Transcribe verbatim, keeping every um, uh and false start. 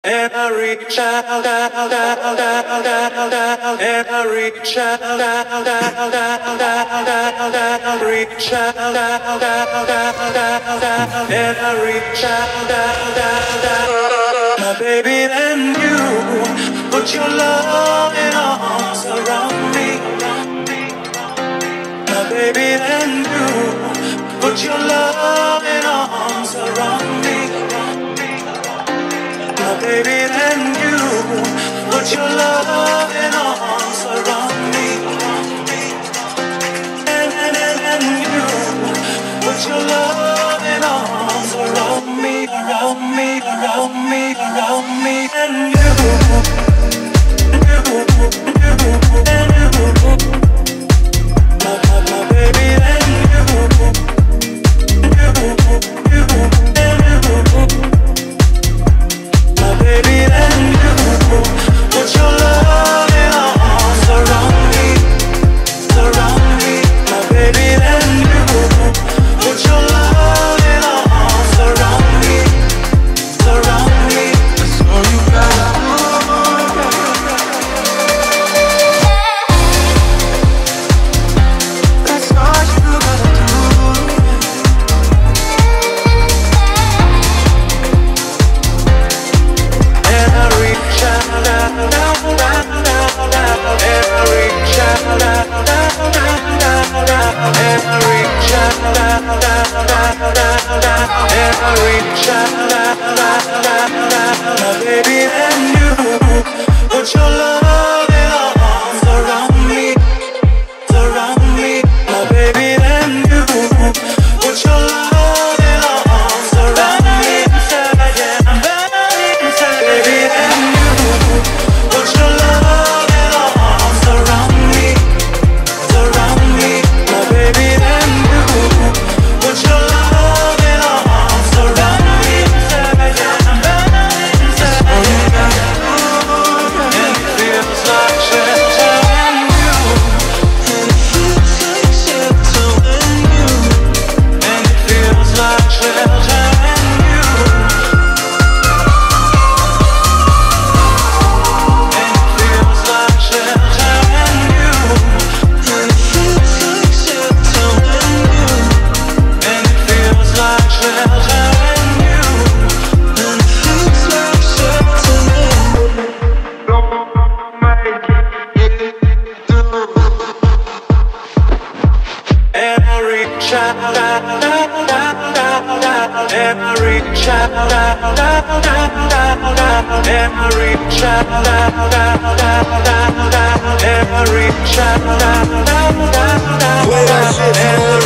And I reach out, out, out, out, out, out, out, and I reach out, out, out, out, out, out, out, reach out, out, out, out, out, and I reach out, out, out, out, my baby, and you put your loving arms around me, my baby, and you put your loving arms around me. Baby, then you put your loving arms around me, and, and, and, and you put your loving arms around me, around me, around me, around me, and you, you, you, and you, my, my, my baby, then you, you, you, and you. Baby, then you put your loving arms around me, around me. My baby, then you put your loving arms around me, around me. That's all you got. That's all you gotta do. My baby, and you put your loving arms around me, around me. My baby, and you put your loving arms around me, yeah, I'm burning inside. Baby, and you put your loving arms around me, around me. My baby, and you put your loving arms around me, yeah, I'm burning inside. And it feels like shelter when you, and it feels like shelter when you, and it feels like shelter when you, and it feels like shelter when you, and it feels like shelter when you, and it feels like shelter when you, and it feels like shelter when you. And I reach out, out, out, out, out, out, and I reach out, out, out, out, out, and I reach out, out, out, out, out, and I reach out, out, out, out, out, Play that shit, and I